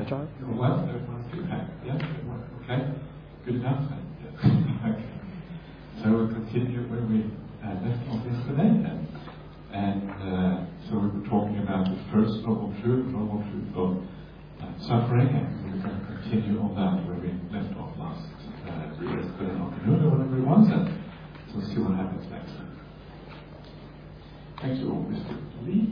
John? Well, everyone's feedback. Yeah, okay. Good enough then. Yes. Okay. So we'll continue where we left off yesterday then. And so we were talking about the first noble truth of suffering, and we're going to continue on that where we left off last yesterday afternoon or whatever it was. And so we'll see what happens next time. Thank you all, Mr. Lee.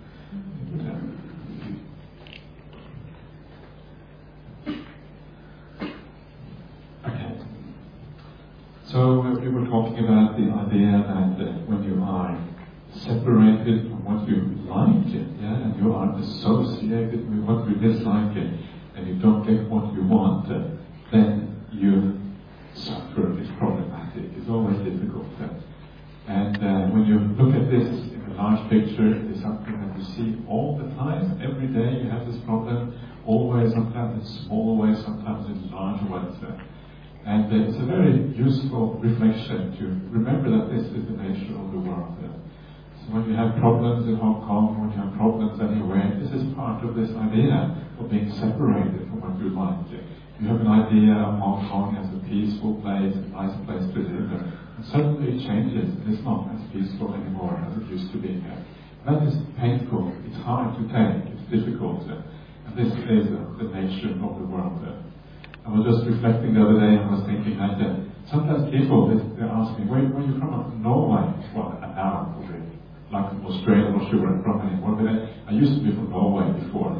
Okay. So we were talking about the idea that when you are separated from what you like, yeah, and you are associated with what you dislike, and you don't get what you want, then you suffer. It's problematic. It's always difficult. And when you look at this in a large picture, it's something that you see all the time. Every day you have this problem. Always, sometimes in small ways, sometimes in large ways. And it's a very useful reflection to remember that this is the nature of the world. So when you have problems in Hong Kong, when you have problems anywhere, this is part of this idea of being separated from what you like. You have an idea of Hong Kong as a peaceful place, a nice place to live, and suddenly it changes, and it's not as peaceful anymore as it used to be. That is painful, it's hard to take, it's difficult, and this is the nature of the world. I was just reflecting the other day, and I was thinking that sometimes people, they ask me, where are you from? Norway. Well, now, like Australia, I'm not sure where I'm from anymore, but I used to be from Norway before.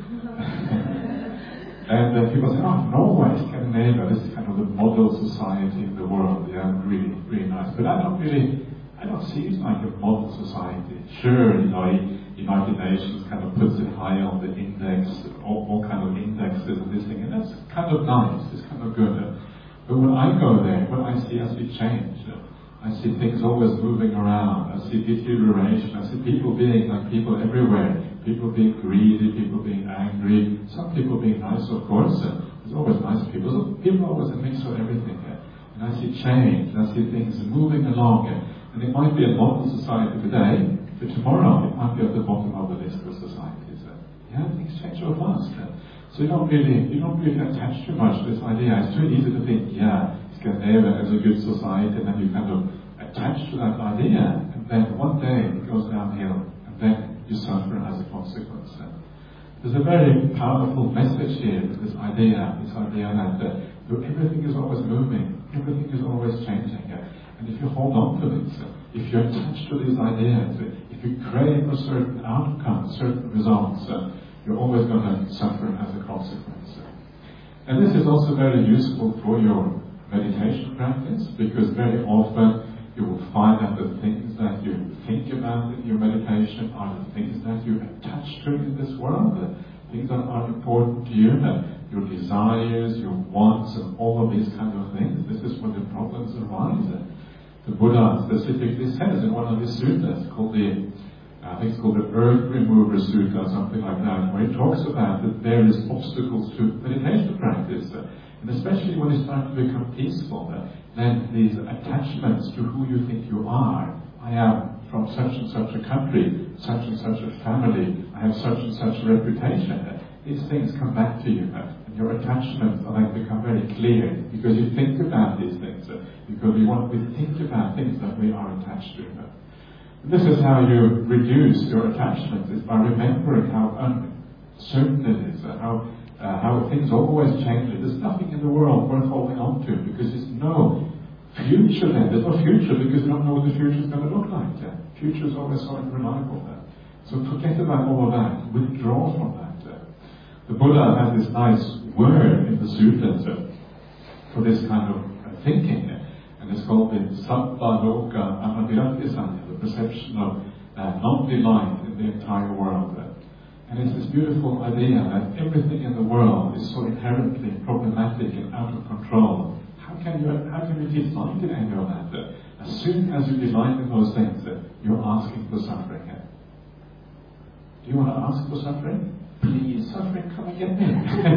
And people say, oh, Norway, Scandinavia, this is kind of the model society in the world. Yeah, really, really nice. But I don't see it like a model society. Sure, United Nations kind of puts it high on the index, all kind of indexes and this thing, and that's kind of nice, it's kind of good. But when I go there, what I see change. I see things always moving around. I see deterioration. I see people being like people everywhere. People being greedy, people being angry. Some people being nice, of course. There's always nice people. So people are always a mix of everything. And I see change. I see things moving along. And it might be a modern society today, but tomorrow it might be at the bottom of the list of societies. Yeah, things change so fast. So you don't really attach too much to this idea. It's too easy to think, yeah, Scandinavia is a good society, and then you kind of attach to that idea, and then one day it goes downhill, and then you suffer as a consequence. There's a very powerful message here with this idea that everything is always moving, everything is always changing, and if you hold on to this, if you're attached to these ideas, if you crave a certain outcome, certain results, you're always going to suffer as a consequence. And this is also very useful for your meditation practice, because very often you will find that the things that you think about in your meditation are the things that you attach to in this world, the things that are important to you, your desires, your wants, and all of these kind of things. This is where the problems arise. The Buddha specifically says in one of his suttas, I think it's called the Earth Remover Sutta or something like that, where he talks about the various obstacles to meditation practice. And especially when you start to become peaceful, then these attachments to who you think you are. I am from such and such a country, such and such a family, I have such and such a reputation. These things come back to you, and your attachments become very clear, because you think about these things, because we think about things that we are attached to. This is how you reduce your attachments, is by remembering how uncertain it is, how things always change. There's nothing in the world worth holding on to, because there's no future then. There's no future because you don't know what the future is going to look like. Future is always so unreliable. So forget about all of that. Withdraw from that. The Buddha has this nice word in the suttas for this kind of thinking, and it's called the Sabbaloka Amadirati-sanya, the perception of non-delight in the entire world. And it's this beautiful idea that everything in the world is so inherently problematic and out of control. How can you delight in any of that? As soon as you delight in those things, you're asking for suffering. Do you want to ask for suffering? Please, suffering, come and get me.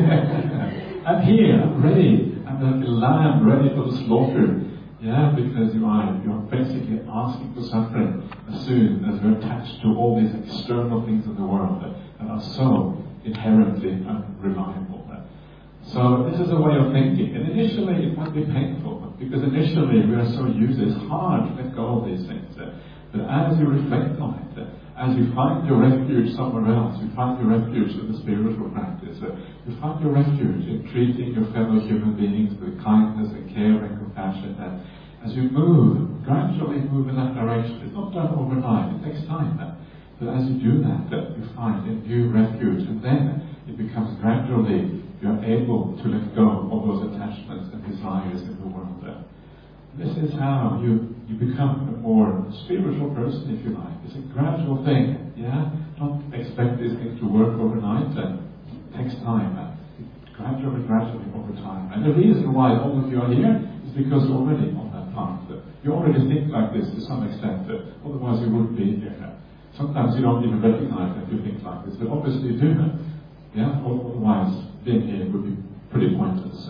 I'm here, I'm ready. I'm like a lamb ready for the slaughter. Yeah, because you're basically asking for suffering as soon as you're attached to all these external things in the world that are so inherently unreliable. So this is a way of thinking, and initially it might be painful, because initially we are so used, it's hard to let go of these things. But as you reflect on it, as you find your refuge somewhere else, you find your refuge in the spiritual practice, you find your refuge in treating your fellow human beings with kindness and care and compassion, and as you gradually move in that direction, it's not done overnight, it takes time. But as you do that, you find a new refuge, and then it becomes gradually you're able to let go of those attachments and desires in the world. This is how you become a more spiritual person, if you like. It's a gradual thing, yeah? Don't expect this thing to work overnight. It takes time. Gradually over time. And the reason why all of you are here is because you're already on that path. You already think like this to some extent. Otherwise you wouldn't be here. Sometimes you don't even recognize that you think like this, but obviously you do. Yeah? Otherwise being here would be pretty pointless.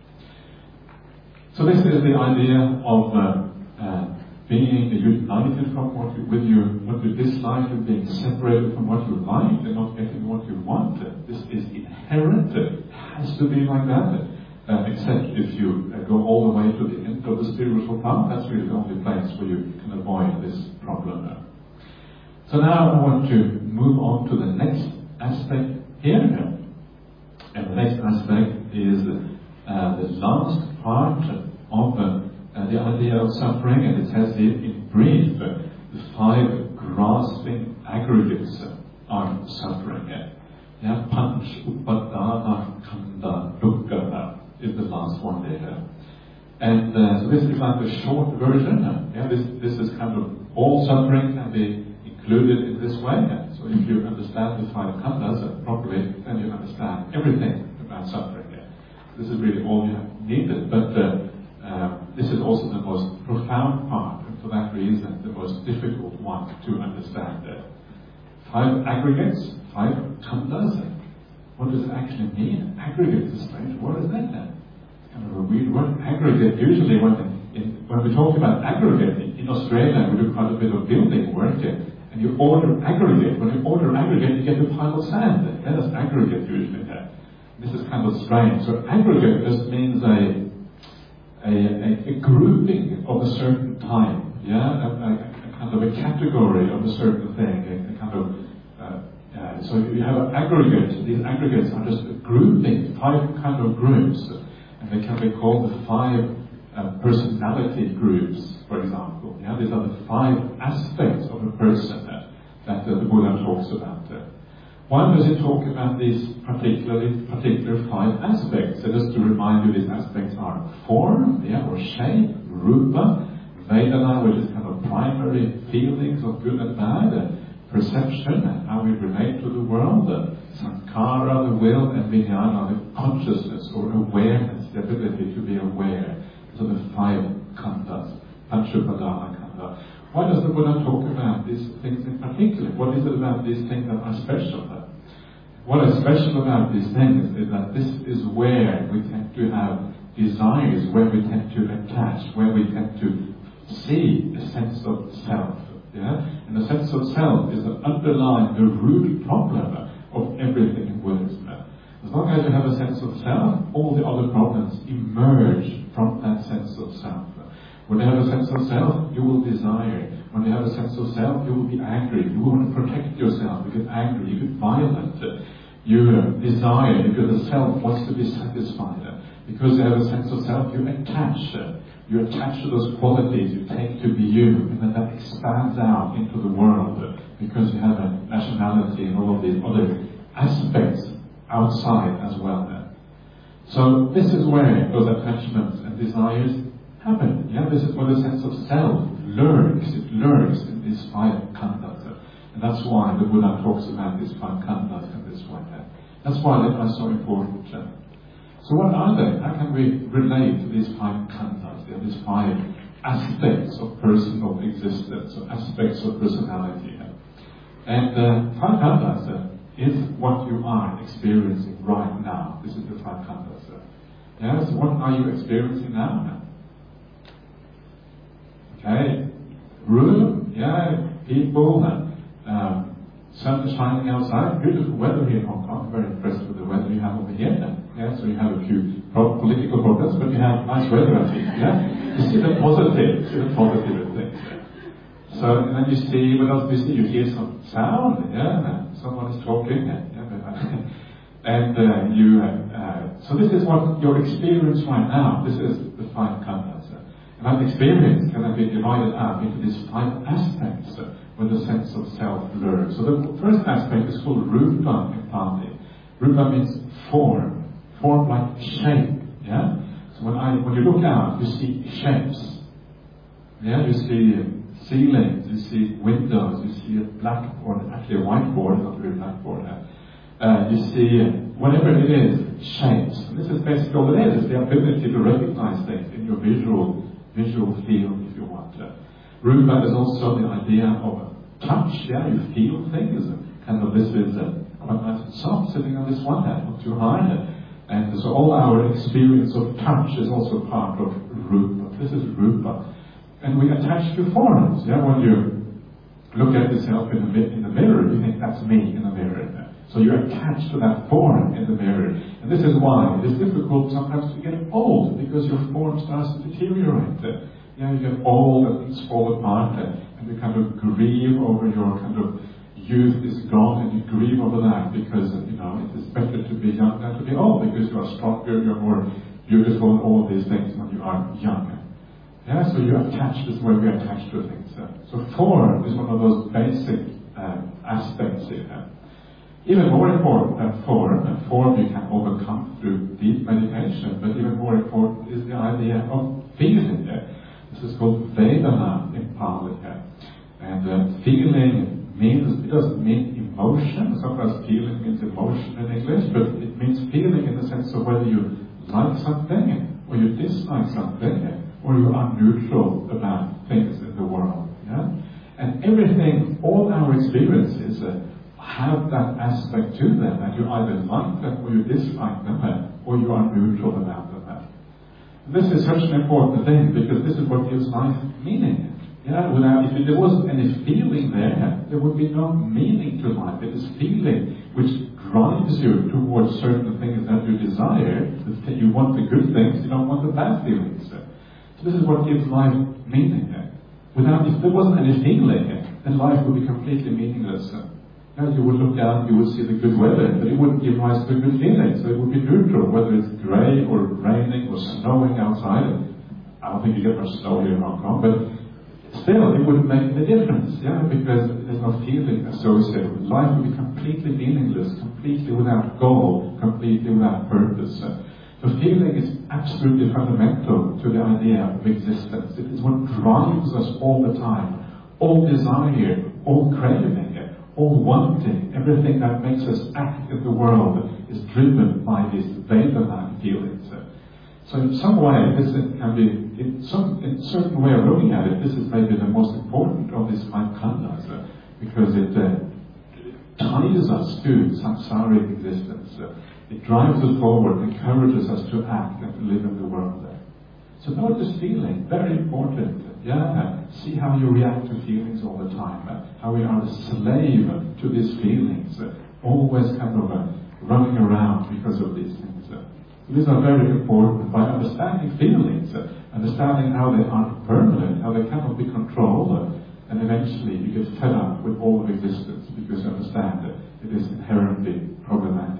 So this is the idea of being united from what you dislike, and being separated from what you like and not getting what you want. This is inherent. It has to be like that. Except if you go all the way to the end of the spiritual path, that's really the only place where you can avoid this problem. So now I want to move on to the next aspect here. And the next aspect is the last part of the idea of suffering, and it says here in brief, the 5 grasping aggregates of suffering. Yeah, panch, upadana, khandha, dukkha is the last one there. And so this is like the short version. Yeah, this is kind of all suffering can be included in this way. So if you understand the 5 khandhas properly, then you understand everything about suffering. This is really all you have needed. But this is also the most profound part, and for that reason, the most difficult one to understand. 5 aggregates, 5 khandhas. What does it actually mean? Aggregate is a strange word, isn't it? It's kind of a weird word. Aggregate, usually when we talk about aggregate, in Australia we do quite a bit of building work, and you order aggregate. When you order aggregate, you get a pile of sand. That's aggregate usually. This is kind of strange. So aggregate just means a grouping of a certain type, a kind of a category of a certain thing, a kind of. So you have an aggregate. These aggregates are just a grouping, 5 kind of groups, and they can be called the 5 personality groups, for example. These are the 5 aspects of a person that the Buddha talks about. Why does he talk about these particular 5 aspects? So just to remind you, these aspects are form, or shape, rupa, vedana, which is kind of primary feelings of good and bad, perception, and how we relate to the world, sankhara, the will, and vijnana, the consciousness or awareness, the ability to be aware. So the 5 khandhas, panchupadana khandha. Why does the Buddha talk about these things in particular? What is it about these things that are special? What is special about these things is that this is where we tend to have desires, where we tend to attach, where we tend to see a sense of self. And the sense of self is the underlying, the root problem of everything in Buddhism. As long as you have a sense of self, all the other problems emerge from that sense of self. When you have a sense of self, you will desire. When you have a sense of self, you will be angry. You want to protect yourself. You get angry. You get violent. You desire because the self wants to be satisfied. Because you have a sense of self, you attach. You attach to those qualities you take to be you, and then that expands out into the world because you have a nationality and all of these other aspects outside as well. So this is where those attachments and desires happen. This is where the sense of self lurks. It lurks in these 5 khandhas. And that's why the Buddha talks about these 5 khandhas in this way. That's why they are so important. So what are they? How can we relate to these 5 khandhas? These 5 aspects of personal existence, or aspects of personality. And 5 khandhas is what you are experiencing right now. This is the 5 khandhas. Yes, what are you experiencing now? Okay, room, people, sun is shining outside, beautiful weather here in Hong Kong. I'm very impressed with the weather you have over here. Yeah, so you have a few political problems, but you have nice weather, I think. Yeah, you see the positive, in things. So, and then you see, what else do you see? You hear some sound, yeah, someone is talking, so this is what your experience right now, this is the five khandhas. And that experience can be divided up into these five aspects where the sense of self lurks. So the first aspect is called rupa in Pali. Rupa means form like shape, yeah? So when you look out, you see shapes. Yeah, you see ceilings, you see windows, you see a blackboard, actually a whiteboard, not really a blackboard. You see whatever it is, shapes. And this is basically all it is the ability to recognize things in your visual field, if you want. Rupa is also the idea of touch, yeah, you feel things. Kind of this is quite nice and soft sitting on this one hand, not too hard. And so all our experience of touch is also part of Rupa. This is Rupa. And we attach to forms. Yeah? When you look at yourself in the mirror, you think that's me in the mirror. So you're attached to that form in the mirror. And this is why it is difficult sometimes to get old, because your form starts to deteriorate. Yeah, you get old and things fall apart, and you kind of grieve over your kind of youth is gone, and you grieve over that because, it is better to be young than to be old, because you are stronger, you're more beautiful, and all of these things when you are young. Yeah, so you attach, this is where we attach to things. So form is one of those basic aspects here. Even more important than form you can overcome through deep meditation, but even more important is the idea of feeling. This is called Vedana in Pali. And feeling it doesn't mean emotion. Sometimes feeling means emotion in English, but it means feeling in the sense of whether you like something, or you dislike something, or you are neutral about things in the world. Yeah? And everything, all our experiences have that aspect to them, that you either like them or you dislike them, or you are neutral about them. And this is such an important thing, because this is what gives life meaning. Yeah, if there wasn't any feeling there would be no meaning to life. It is feeling which drives you towards certain things that you desire. You want the good things, you don't want the bad feelings. So this is what gives life meaning. If there wasn't any feeling, then life would be completely meaningless. You would look out, you would see the good weather, but it wouldn't give rise to a good feeling. So it would be neutral, whether it's grey or raining or snowing outside. I don't think you get much snow here in Hong Kong, but still, it wouldn't make any difference, because there's no feeling associated with it. Life would be completely meaningless, completely without goal, completely without purpose. So feeling is absolutely fundamental to the idea of existence. It is what drives us all the time. All desire, all craving, all wanting, everything that makes us act in the world is driven by these Vedana feelings. So in some way, this can be, in a certain way of looking at it, this is maybe the most important of these five khandhas, because it ties us to samsaric existence. It drives us forward, encourages us to act and to live in the world. So notice feeling, very important. See how you react to feelings all the time. How we are a slave to these feelings, always kind of running around because of these things. These are very important. By understanding feelings, understanding how they aren't permanent, how they cannot be controlled, and eventually you get fed up with all of existence because you understand that it is inherently problematic.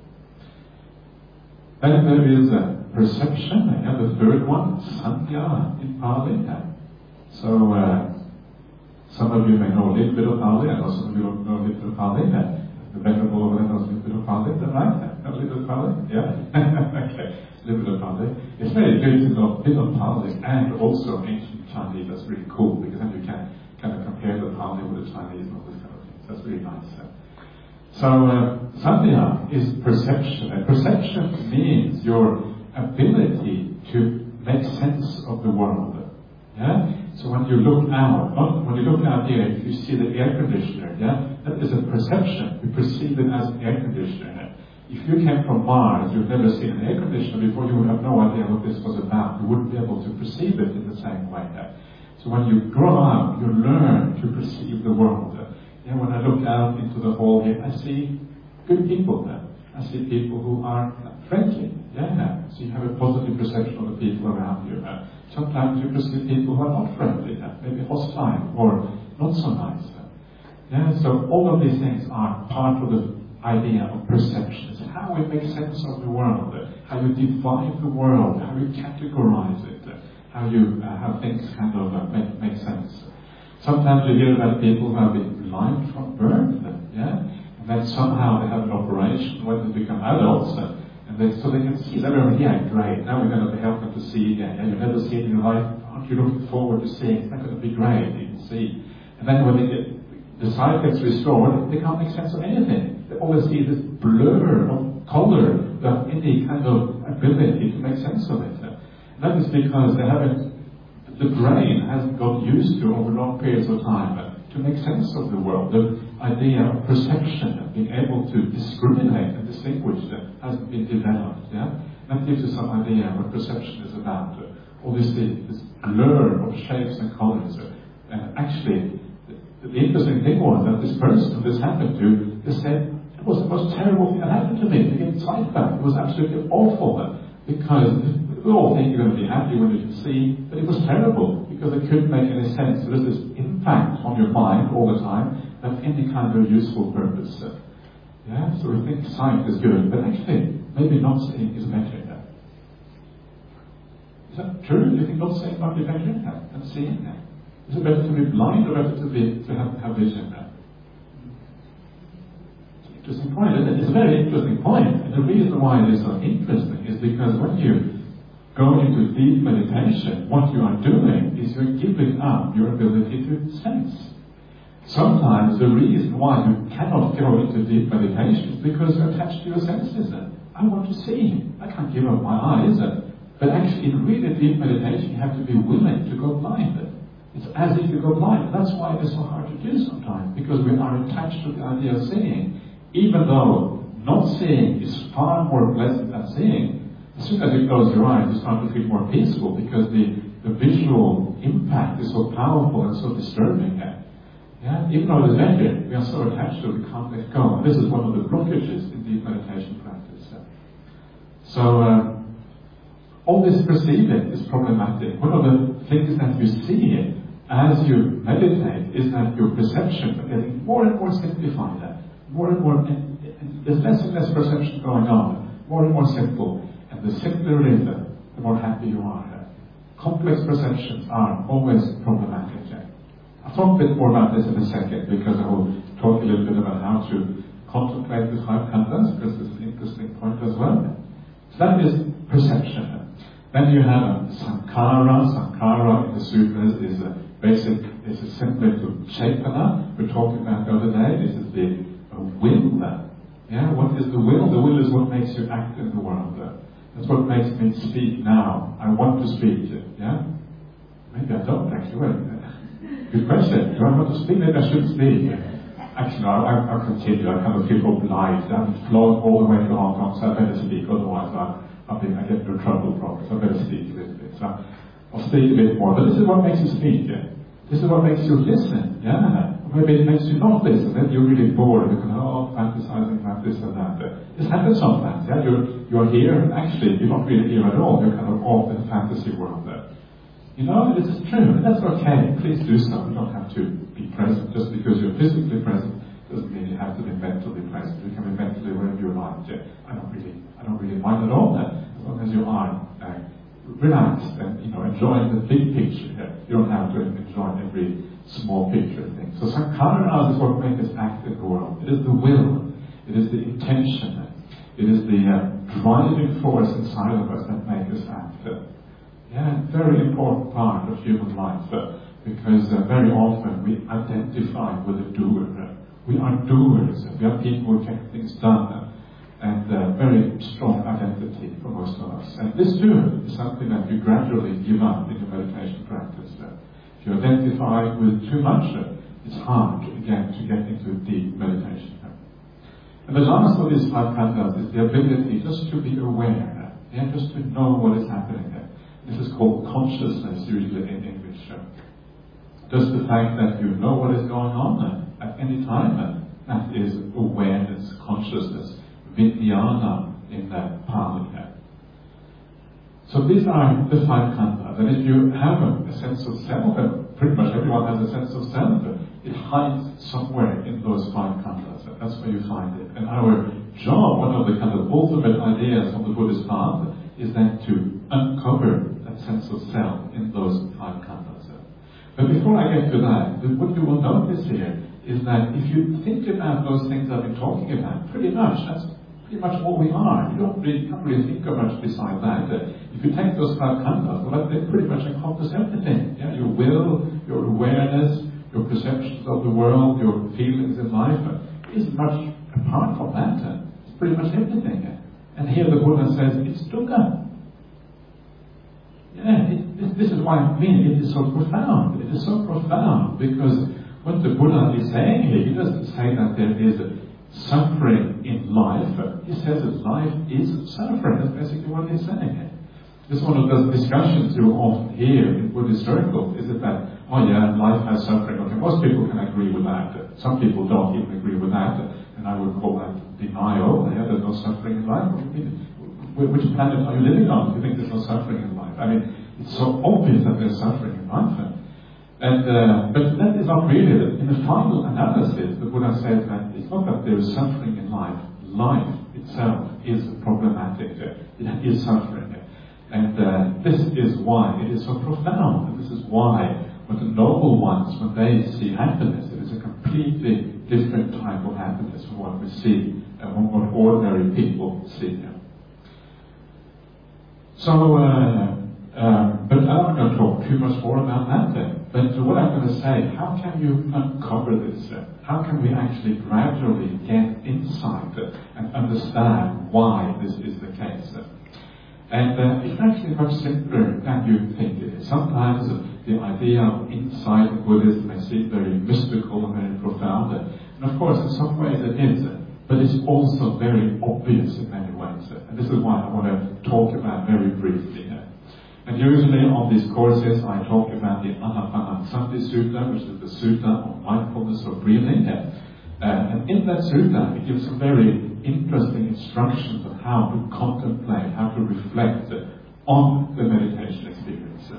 Then there is perception, the third one, sanya in Pali. So some of you may know a little bit of Pali, and some of you don't know a little bit of Pali. The venerable over there knows a little bit of Pali, is that right? A little bit of Pali? Yeah? Okay, a little bit of Pali. It's very good to know a bit of Pali and also ancient Chinese. That's really cool, because then you can kind of compare the Pali with the Chinese and all this kind of things. That's really nice. So, sanya is perception. And perception means your ability to make sense of the world. Yeah? So when you look out, here, if you see the air conditioner, that is a perception. You perceive it as an air conditioner. If you came from Mars, you've never seen an air conditioner before, you would have no idea what this was about. You wouldn't be able to perceive it in the same way. So when you grow up, you learn to perceive the world. Yeah, when I look out into the hall here, I see good people there. I see people who are friendly. Yeah, so you have a positive perception of the people around you. Sometimes you perceive people who are not friendly, maybe hostile or not so nice. Yeah, so all of these things are part of the idea of perception. It's how we make sense of the world, how you divide the world, how you categorize it, how you how things kind of make sense. Sometimes you hear about people who have been blind from birth, yeah, and then somehow they have an operation when they become adults, so they can see. They're very, yeah, great. Now we're going to help them to see again. Yeah, you've never seen in your life. Aren't you looking forward to seeing? It's not going to be great. You can see. And then when the sight gets restored, they can't make sense of anything. They always see this blur of color without any kind of ability to make sense of it. And that is because the brain hasn't got used to over long periods of time to make sense of the world. The idea of perception, of being able to discriminate and distinguish, hasn't been developed. Yeah? That gives you some idea what perception is about. Obviously, this blur of shapes and colors. And actually, the interesting thing was that this person this happened to, they said, it was the most terrible thing that happened to me to get sight back. It was absolutely awful because we all think you're going to be happy when you can see, but it was terrible because it couldn't make any sense. So there's this impact on your mind all the time of any kind of useful purpose. Yeah, so we think sight is good, but actually, maybe not seeing is better. Is that true? Do you think not seeing might be better than seeing? Is it better to be blind or better to have vision? It's an interesting point, isn't it? It's a very interesting point. And the reason why it is so interesting is because when you go into deep meditation, what you are doing is you're giving up your ability to sense. Sometimes the reason why you cannot go into deep meditation is because you're attached to your senses. I want to see. I can't give up my eyes. But actually, in really deep meditation, you have to be willing to go blind. It's as if you go blind. That's why it is so hard to do sometimes, because we are attached to the idea of seeing. Even though not seeing is far more pleasant than seeing, as soon as you close your eyes, you start to feel more peaceful, because the visual impact is so powerful and so disturbing. Yeah? Even though it is better, we are so attached to it, we can't let go. And this is one of the blockages in deep meditation practice. So, all this perceiving is problematic. One of the things that you see as you meditate is that your perception is getting more and more simplified. More and more, there's less and less perception going on. More and more simple. And the simpler it is, the more happy you are. Complex perceptions are always problematic. I'll talk a bit more about this in a second, because I will talk a little bit about how to contemplate the five khandhas, because it's an interesting point as well. So that is perception. Then you have sankhara. Sankhara in the sutras is similar to chaitana. We're talking about the other day. This is the will. Yeah, what is the will? The will is what makes you act in the world. That's what makes me speak now. I want to speak. Yeah? Maybe I don't actually. Well, good question. Do I want to speak? Maybe I should speak. Actually, I'll continue. I kind of feel obliged. I'm flown all the way to Hong Kong, so I better speak. Otherwise, I get into trouble from it. So I better speak a little bit. So I'll speak a bit more. But this is what makes you speak. This is what makes you listen. Yeah. Maybe it makes you not listen. Then you're really bored. You can fantasizing about this and that. This happens sometimes. Yeah. You're here, and actually you're not really here at all. You're kind of off in the fantasy world there. You know, this is true, and that's okay. Please do so. You don't have to be present. Just because you're physically present doesn't mean you have to be mentally present. You can be mentally wherever you like. I don't really mind at all that, as long as you are relaxed and enjoying the big picture here. You don't have to enjoy every small picture thing. So sankhara is what makes us act in the world. It is the will. It is the intention. It is the driving force inside of us that makes us act. Yeah, very important part of human life, because very often we identify with the doer. We are doers. We are people who get things done, and very strong identity for most of us. And this too is something that you gradually give up in your meditation practice. If you identify with too much, it's hard again to get into deep meditation. And the last of these five khandhas is the ability just to be aware, just to know what is happening there. This is called consciousness, usually in English. Just the fact that you know what is going on, at any time. That is awareness, consciousness, vijnana in that Pali. So these are the five khandhas. And if you have a sense of self, and pretty much everyone has a sense of self, it hides somewhere in those five khandhas. That's where you find it. And our job, one of the kind of ultimate ideas of the Buddhist path, is then to uncover that sense of self in those five khandhas. But before I get to that, what you will notice here is that if you think about those things I've been talking about, pretty much that's pretty much what we are. You can't really think of much beside that. If you take those five khandhas, well, they pretty much encompass everything. Yeah? Your will, your awareness, your perceptions of the world, your feelings in life, isn't much apart from that. It's pretty much everything. And here the Buddha says it's dukkha. Yeah, this is why I mean it is so profound. It is so profound because what the Buddha is saying here, he doesn't say that there is suffering in life. He says that life is suffering. That's basically what he's saying. This is one of those discussions you often hear in Buddhist circles. Is it that, oh yeah, life has suffering? Okay, most people can agree with that. Some people don't even agree with that. And I would call that denial. Yeah, there's no suffering in life. Which planet are you living on if you think there's no suffering in life? I mean, it's so obvious that there's suffering in life. But that is not really, in the final analysis, the Buddha says that it's not that there is suffering in life. Life itself is problematic. It is suffering. And this is why it is so profound. And this is why when the noble ones, when they see happiness, it is a completely different type of happiness from what we see, and what ordinary people see. So, but I'm not going to talk too much more about that. But what I'm going to say, how can you uncover this? How can we actually gradually get insight and understand why this is the case? And it's actually much simpler than you think it is. Sometimes the idea of insight in Buddhism may seem very mystical and very profound. And of course, in some ways it is. But it's also very obvious in many ways. And this is why I want to talk about very briefly. And usually on these courses I talk about the Anapanasati Sutta, which is the Sutta on mindfulness of breathing. And in that Sutta it gives some very interesting instructions on how to contemplate, how to reflect on the meditation experience.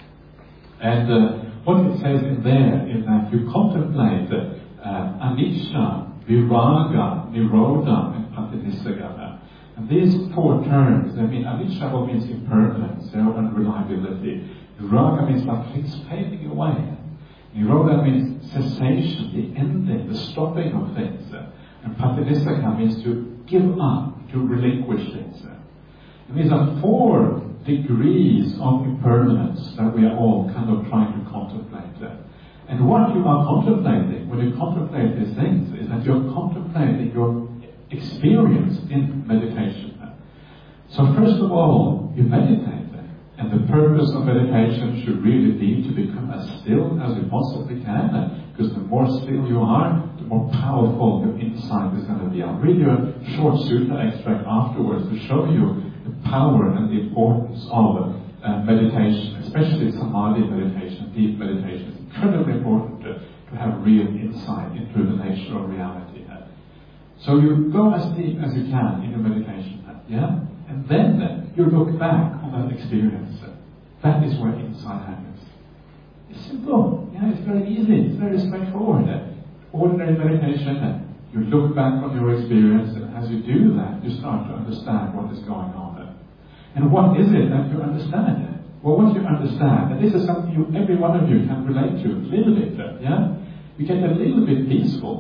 And what it says in there is that you contemplate anicca, viraga, nirodha, and patinissagga. And these four terms, I mean, anicca means impermanence, or unreliability. Viraga means like things fading away. Nirodha means cessation, the ending, the stopping of things. And patinissagga means to give up, to relinquish things. And these are four degrees of impermanence that we are all kind of trying to contemplate. And what you are contemplating when you contemplate these things is that you're contemplating your experience in meditation. So first of all, you meditate. And the purpose of meditation should really be to become as still as you possibly can. Because the more still you are, the more powerful your insight is going to be. I'll read you a short sutta extract afterwards to show you the power and the importance of meditation, especially samadhi meditation, deep meditation. It's incredibly important to have real insight into the nature of reality. So you go as deep as you can in your meditation, yeah? And then you look back on that experience. That is where insight happens. It's simple, yeah, it's very easy, it's very straightforward. Ordinary meditation, you look back on your experience, and as you do that, you start to understand what is going on. And what is it that you understand? Well, what you understand, and this is something every one of you can relate to a little bit, yeah? You get a little bit peaceful.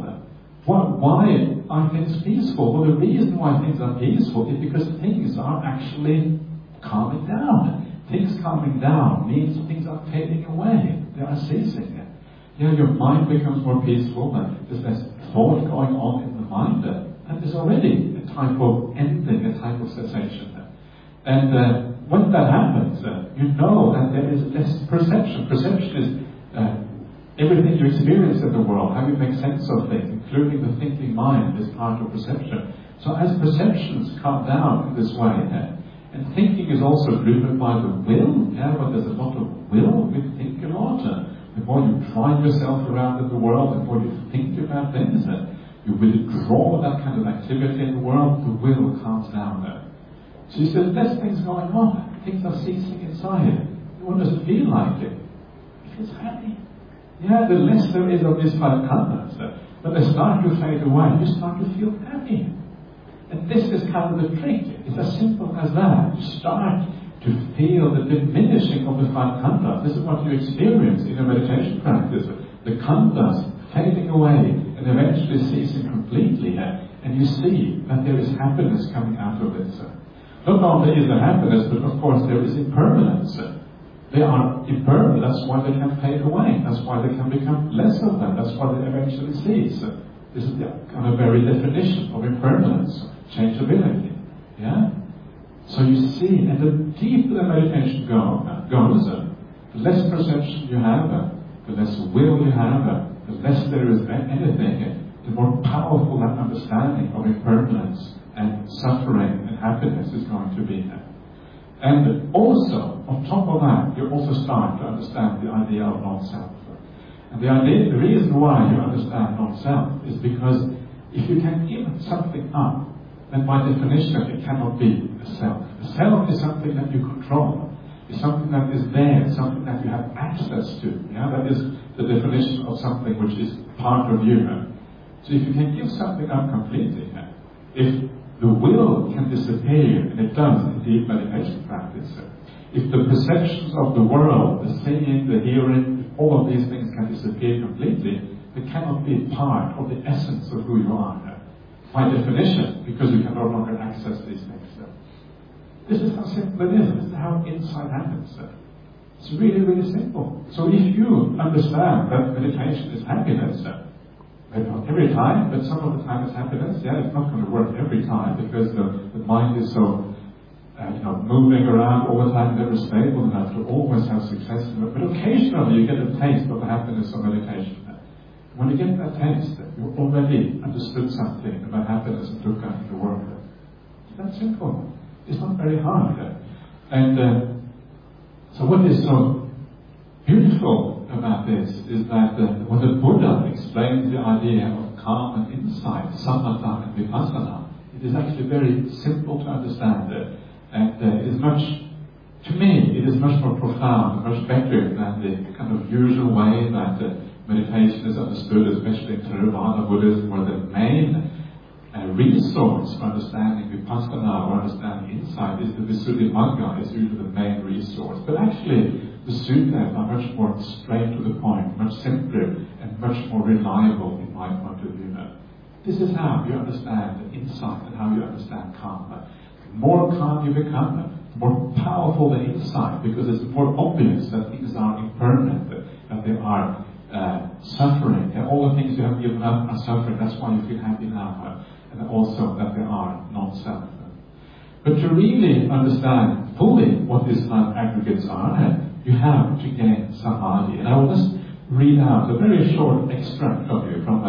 Why are things peaceful? Well, the reason why things are peaceful is because things are actually calming down. Things calming down means things are fading away. They are ceasing. Yeah, your mind becomes more peaceful, and there's less thought going on in the mind. And there's already a type of ending, a type of cessation. And when that happens, you know that there is less perception. Perception is everything you experience in the world, how you make sense of things, including the thinking mind, is part of perception. So as perceptions calm down in this way, and thinking is also driven by the will, but there's a lot of will, we think a lot. The more you drive yourself around in the world, the more you think about things, you withdraw that kind of activity in the world, the will calms down there. So you said, less things going on, things are ceasing inside. What does it feel like? It feels happy. Yeah, the less there is of these five khandhas, when they start to fade away, you start to feel happy. And this is kind of the trick. It's as simple as that. You start to feel the diminishing of the five khandhas. This is what you experience in your meditation practice. The khandhas fading away and eventually ceasing completely. And you see that there is happiness coming out of this. Not only is there happiness, but of course there is impermanence. They are impermanent, that's why they can fade away. That's why they can become less of them. That's why they eventually cease. This is the kind of very definition of impermanence, changeability. Yeah? So you see, and the deeper the meditation goes, the less perception you have, the less will you have, the less there is anything, the more powerful that understanding of impermanence and suffering and happiness is going to be. And also, on top of that, you also start to understand the idea of non-self. And the reason why you understand non-self is because if you can give something up, then by definition it cannot be a self. A self is something that you control. It's something that is there, something that you have access to. Yeah? That is the definition of something which is part of you. So if you can give something up completely, if the will can disappear, and it does in deep meditation practice, if the perceptions of the world, the seeing, the hearing, all of these things can disappear completely, they cannot be part of the essence of who you are. By definition, because you can no longer access these things. This is how simple it is. This is how insight happens. It's really, really simple. So if you understand that meditation is happiness, maybe not every time, but some of the time it's happiness, yeah, it's not going to work every time because the mind is so moving around all the time, never stable enough to always have success in it. But occasionally you get a taste of the happiness of meditation. When you get that taste, you already understood something about happiness and dukkha in the world. It's that simple. It's not very hard. And so what is so beautiful about this is that when the Buddha explains the idea of calm and insight, samatha and vipassana, it is actually very simple to understand. And it is much, to me, it is much more profound, much better than the kind of usual way that meditation is understood, especially in Theravada Buddhism, where the main resource for understanding vipassana or understanding insight is the Visuddhimagga, is usually the main resource. But actually, the suttas are much more straight to the point, much simpler and much more reliable in my point of view. This is how you understand insight and how you understand karma. The more calm you become, the more powerful the insight, because it's more obvious that things are impermanent, that they are suffering, and all the things you have given up are suffering. That's why you feel happy now, and also that they are non-self. But to really understand fully what these five aggregates are, you have to gain samadhi. And I will just read out a very short extract of you from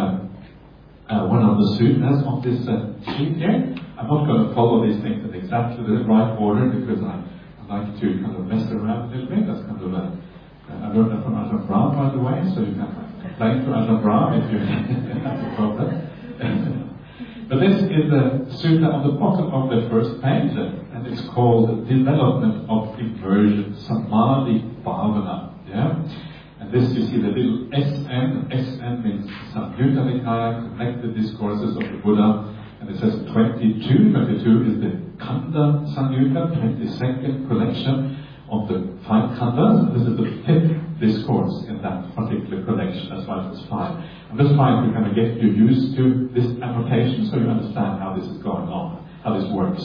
one of the sutras on this sheet here. I'm not going to follow these things in exactly the right order because I like to kind of mess around a little bit. That's kind of I learned that from Ajahn Brahm, by the way, so you can complain to Ajahn Brahm if you have a problem. But this is the sutta on the bottom of the first page, and it's called Development of Immersion, Samadhi Bhavana. Yeah? And this, you see the little SN. SN means Samyutta Nikaya, Connected Discourses of the Buddha. And it says 22. 22 is the Khandha Samyutta, 22nd collection of the five khandhas. This is the 5th discourse in that particular collection. That's why it's 5. I'm just trying to kind of get you used to this annotation so you understand how this is going on, how this works.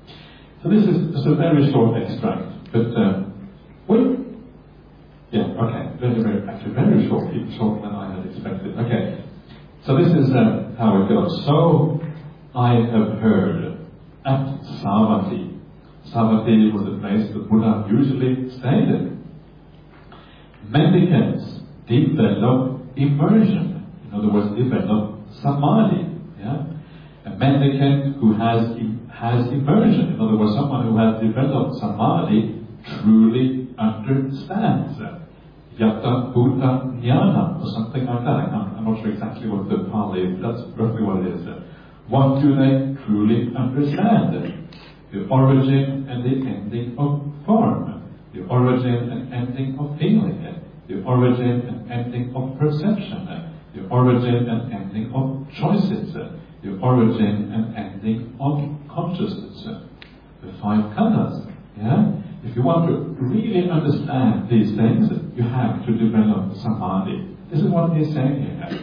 So this is just a very short extract, but actually very short, even shorter than I had expected. Okay, so this is how it goes. So I have heard at Savatthi. Savatthi was the place the Buddha usually stayed in. Mendicants develop immersion. In other words, develop samadhi. Yeah? A mendicant who has immersion, in other words, someone who has developed samadhi, truly understands. He Yata Bhuta Jnana, or something like that. I'm not sure exactly what the Pali is, that's roughly what it is. What do they truly understand? The origin and the ending of form, the origin and ending of feeling, the origin and ending of perception, the origin and ending of choices, the origin and ending of consciousness, the five khandhas. Yeah? If you want to really understand these things, you have to develop samadhi. This is what he's saying here.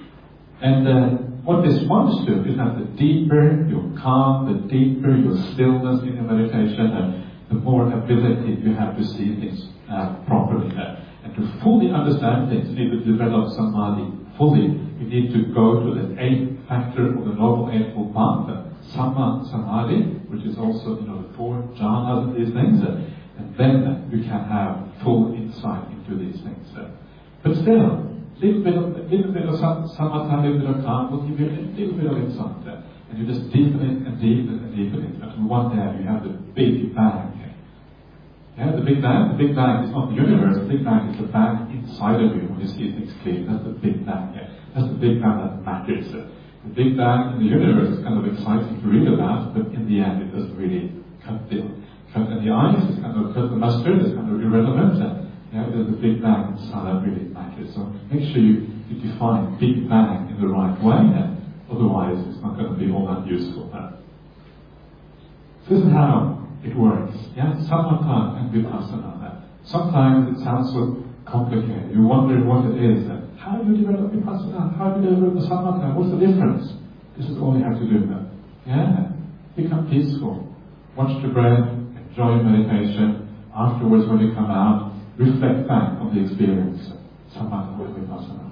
And what this wants to is that the deeper your calm, the deeper your stillness in your meditation, the more ability you have to see things properly. And to fully understand things, you need to develop samadhi fully. You need to go to the eighth factor of the Noble Eightfold Path, Samma Samadhi, which is also, the four jhanas of these things, and then you can have full insight into these things. But still, little bit of samatha, little bit of calm will give you a little bit of insight, and you just deepen it and deepen it and deepen it. And one day you have the Big Bang. Yeah, the Big Bang. The Big Bang is not the universe. The Big Bang is the bang inside of you when you see things clearly. That's the Big Bang. That's the Big Bang that matters. The Big Bang in the universe is kind of exciting to read about, but in the end it doesn't really cut in the ice, it's kind of cut the mustard, it's kind of irrelevant. There's the Big Bang inside that really matters. So make sure you define Big Bang in the right way, otherwise it's not going to be all that useful. This is how it works. Samatha and vipassana. Sometimes it sounds so complicated. You wonder what it is. How do you develop vipassana? How do you develop the samatha? What's the difference? This is all you have to do now. Become peaceful. Watch the breath, enjoy your meditation. Afterwards, when you come out, reflect back on the experience. Samatha and vipassana.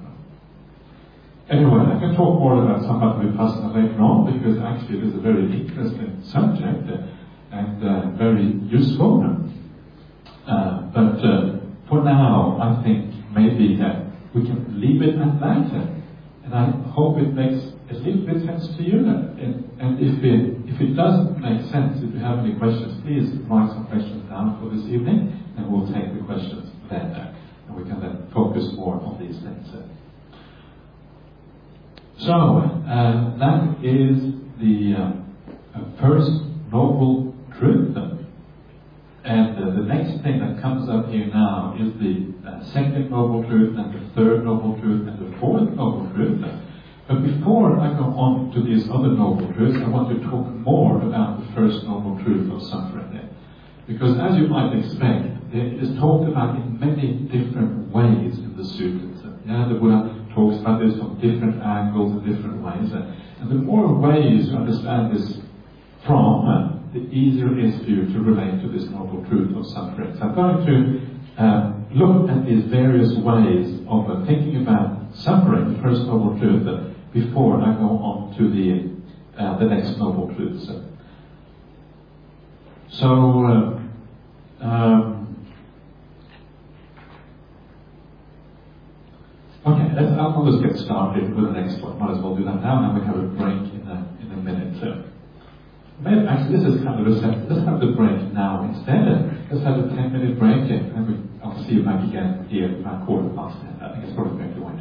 Anyway, I can talk more about samatha and vipassana later on, because actually it is a very interesting subject and very useful. But for now, I think maybe we can leave it at that, and I hope it makes a little bit sense to you. And if it doesn't make sense, if you have any questions, please write some questions down for this evening, and we'll take the questions then, and we can then focus more on these things. So that is the first noble truth. And the next thing that comes up here now is the second noble truth, and the third noble truth, and the fourth noble truth. But before I go on to these other noble truths, I want to talk more about the first noble truth of suffering. Because as you might expect, it is talked about in many different ways in the sutras. The Buddha talks about this from different angles and different ways. And the more ways you understand this from, the easier it is for you to relate to this noble truth of suffering. So I'm going to look at these various ways of thinking about suffering, the first noble truth, before I go on to the next noble truths. Okay, I'll just get started with the next one. Might as well do that now, and we have a break in a minute. Maybe actually this is kind of a set. Let's have the break now instead. Let's have a 10-minute break, and I'll see you back again here at 10:15. I think it's probably going to wait.